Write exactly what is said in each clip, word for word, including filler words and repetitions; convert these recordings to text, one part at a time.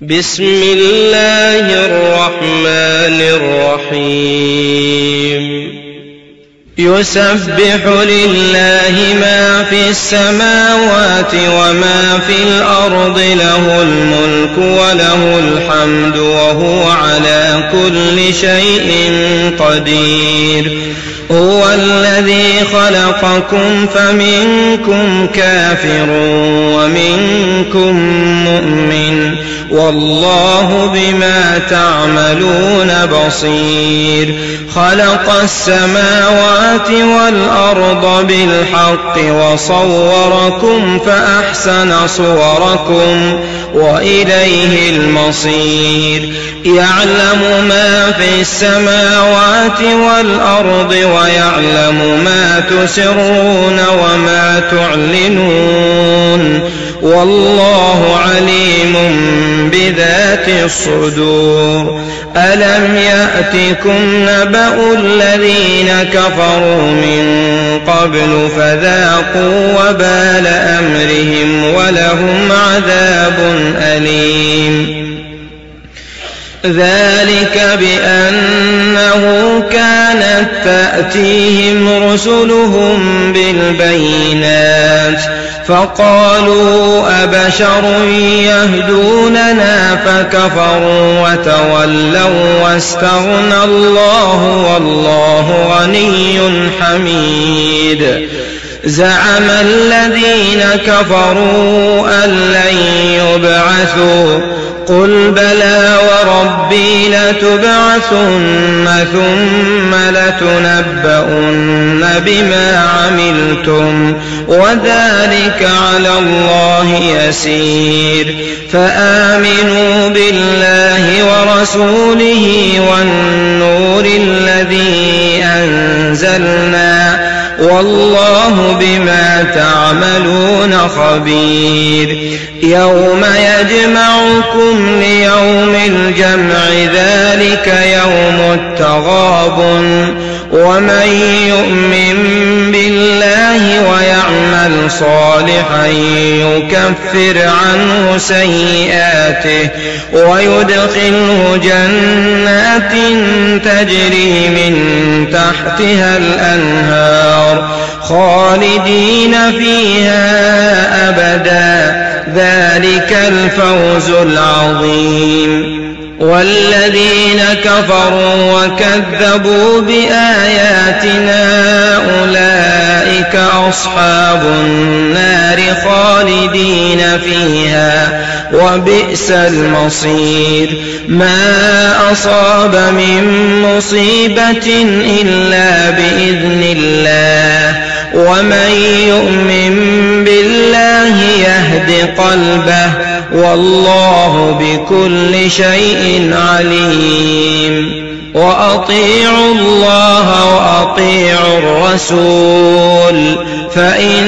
بسم الله الرحمن الرحيم يسبح لله ما في السماوات وما في الأرض له الملك وله الحمد وهو على كل شيء قدير هو الذي خلقكم فمنكم كافر ومنكم مؤمن والله بما تعملون بصير خلق السماوات والأرض بالحق وصوركم فأحسن صوركم وإليه المصير يعلم ما في السماوات والأرض ويعلم ما تسرون وما تعلنون والله عليم بذات الصدور ألم يأتكم نبأ الذين كفروا من قبل فذاقوا وبال أمرهم ولهم عذاب أليم ذلك بأنه كانت تأتيهم رسلهم بالبينات فقالوا أبشر يهدوننا فكفروا وتولوا واستغنى الله والله غني حميد زعم الذين كفروا أن لن يبعثوا قل بلى وربي لتبعثن ثم لتنبؤن بما عملتم وذلك على الله يسير فآمنوا بالله ورسوله والنور الذي أنزلنا والله بما تعملون خبير يوم يجمعكم ليوم الجمع ذلك يوم التغابن ومن يؤمن بالله ويعمل صالحا يكفر عنه سيئاته ويدخله جنات تجري من تحتها الأنهار خالدين فيها أبدا ذلك الفوز العظيم والذين كفروا وكذبوا بآياتنا أولئك أصحاب النار خالدين فيها وبئس المصير ما أصاب من مصيبة إلا بإذن الله ومن يؤمن بالله يهد قلبه والله بكل شيء عليم وأطيعوا الله وأطيعوا الرسول فإن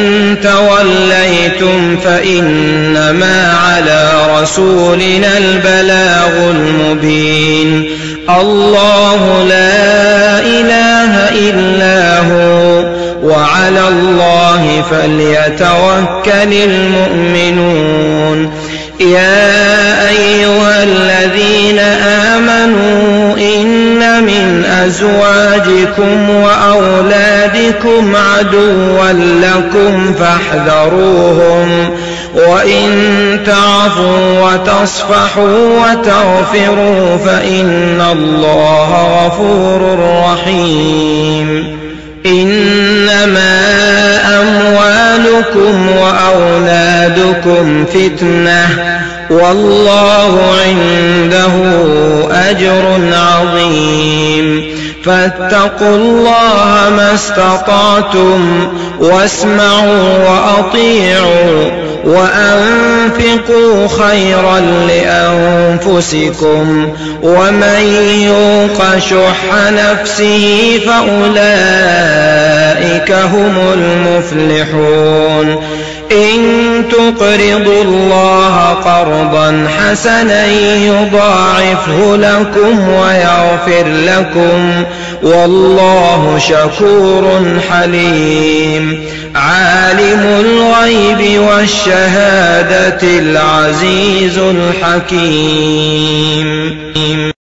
توليتم فإنما على رسولنا البلاغ المبين الله لا إله إلا هو وعلى الله فليتوكل المؤمنون يا أيها الذين آمنوا إن من أزواجكم وأولادكم عدوا لكم فاحذروهم وإن تعفوا وتصفحوا وتغفروا فإن الله غفور رحيم إنما أموالكم وأولادكم فتنة والله عنده أجر عظيم فاتقوا الله ما استطعتم واسمعوا وأطيعوا وأنفقوا خيرا لأنفسكم ومن يوق شح نفسه فأولئك هم المفلحون إن تقرضوا الله قرضا حسنا يضاعفه لكم ويغفر لكم والله شكور حليم عالم الغيب والشهادة العزيز الحكيم.